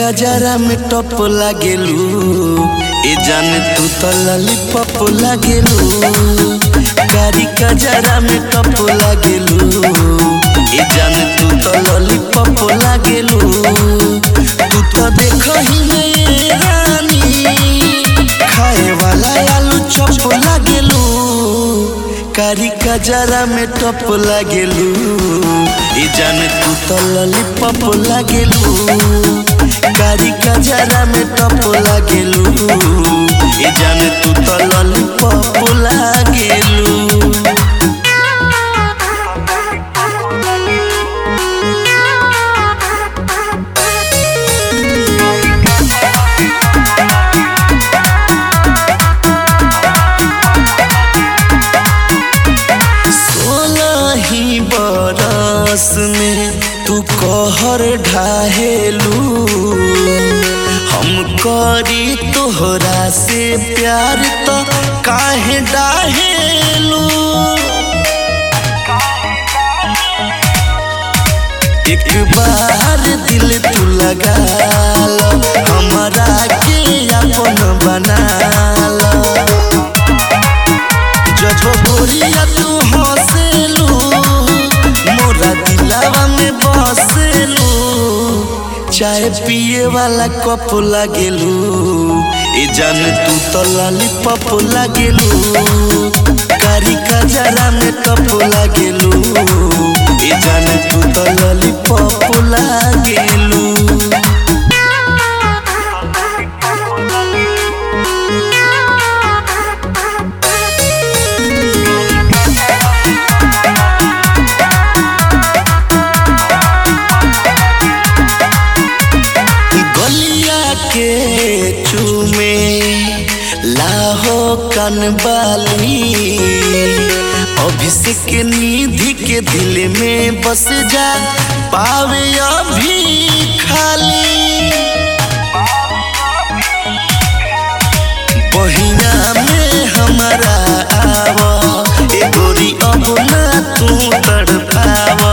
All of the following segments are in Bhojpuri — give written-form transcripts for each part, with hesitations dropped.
कजरा में टप लागेलू ए जान तू तो लॉलीपॉप लागेलू। कारी कजरा में टप लागेलू ए जान तू तो लॉलीपॉप लागेलू। तू तो देखही में रानी खाए वाला आलू चॉप लागेलू। कारी कजरा में टप लागेलू ए जान तू तो लॉलीपॉप लागेलू। कारी कजरा में टप लागेलू ए जान तू तो लॉलीपॉप लागेलू। बरस में तू कहर ढाहेलू। हम करी तोहरा से प्यार तो काहे डाहेलू। एक बार दिल तू लगा लो हमारा के अपन बना लो। जब गोरिया तू हंसेलू मोरा दिलावा में बसेलू। चाय पिए वाला कप लागेलू ए जान तू तो लॉलीपॉप लागेलू। कारी कजरा में टप लागेलू ए जान तू तो लॉलीपॉप लागेलू। के चूमे लाहो कनबाली अभिषेक निधि के दिल में बस जा पावे अभी खाली। बहिना में हमारा आवा ए गोरी अब ना तू तड़पावा।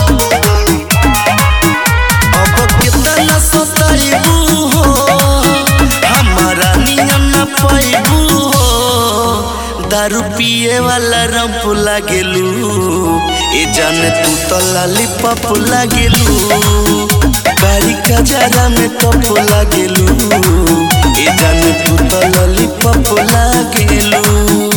अब कितना सताइबू दारू पिए वाला रंप लागेलू ए जान तू तो लॉलीपॉप लागेलू। कारी कजरा में टप लागेलू ए जान तू तो लॉलीपॉप लागेलू।